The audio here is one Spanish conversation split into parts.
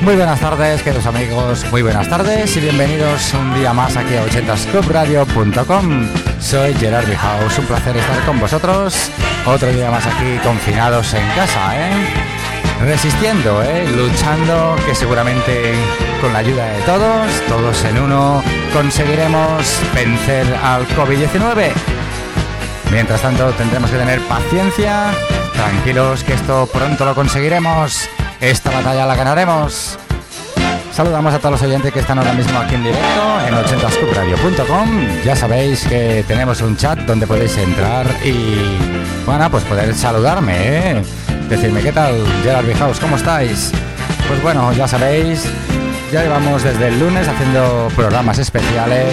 Muy buenas tardes, queridos amigos, muy buenas tardes y bienvenidos un día más aquí a 80sclubradio.com. Soy Gerard Vihaus, un placer estar con vosotros. Otro día más aquí confinados en casa, resistiendo, luchando, que seguramente con la ayuda de todos en uno, conseguiremos vencer al COVID-19. Mientras tanto tendremos que tener paciencia, tranquilos que esto pronto lo conseguiremos. Esta batalla la ganaremos. Saludamos a todos los oyentes que están ahora mismo aquí en directo en 80sclubradio.com. Ya sabéis que tenemos un chat donde podéis entrar y, bueno, pues poder saludarme, decirme qué tal, Gerard Vihaus, ¿cómo estáis? Pues bueno, ya sabéis, ya llevamos desde el lunes haciendo programas especiales.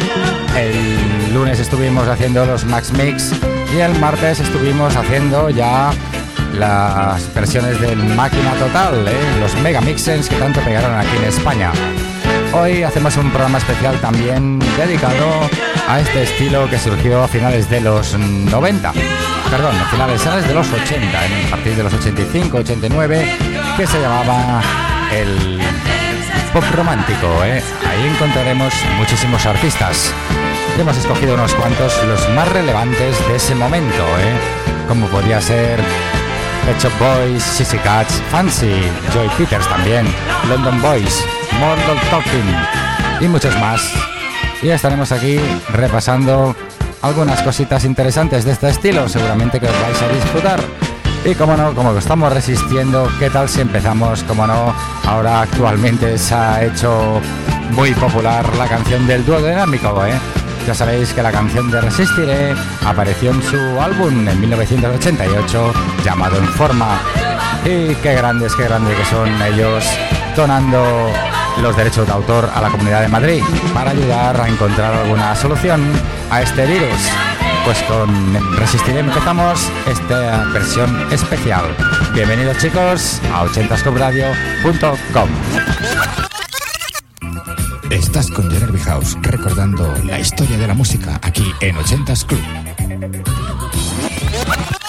El lunes estuvimos haciendo los Max Mix y el martes estuvimos haciendo ya las versiones del Máquina Total, los Mega Mixes que tanto pegaron aquí en España. Hoy hacemos un programa especial también dedicado a este estilo que surgió a finales de los 90, perdón, a finales de los 80, a partir de los 85, 89, que se llamaba el pop romántico. Ahí encontraremos muchísimos artistas. Hemos escogido unos cuantos, los más relevantes de ese momento, como podía ser Pet Shop Boys, Sissy Catch, Fancy, Joy Peters también, London Boys, Model Talking y muchos más. Y estaremos aquí repasando algunas cositas interesantes de este estilo, seguramente que os vais a disfrutar. Y como no, como estamos resistiendo, ¿qué tal si empezamos? Como no, ahora actualmente se ha hecho muy popular la canción del dúo dinámico, Ya sabéis que la canción de Resistiré apareció en su álbum en 1988 llamado En Forma. Y qué grandes que son ellos donando los derechos de autor a la Comunidad de Madrid para ayudar a encontrar alguna solución a este virus. Pues con Resistiré empezamos esta versión especial. Bienvenidos chicos a 80sclubradio.com. Estás con Gerard Vihaus recordando la historia de la música aquí en 80's Club.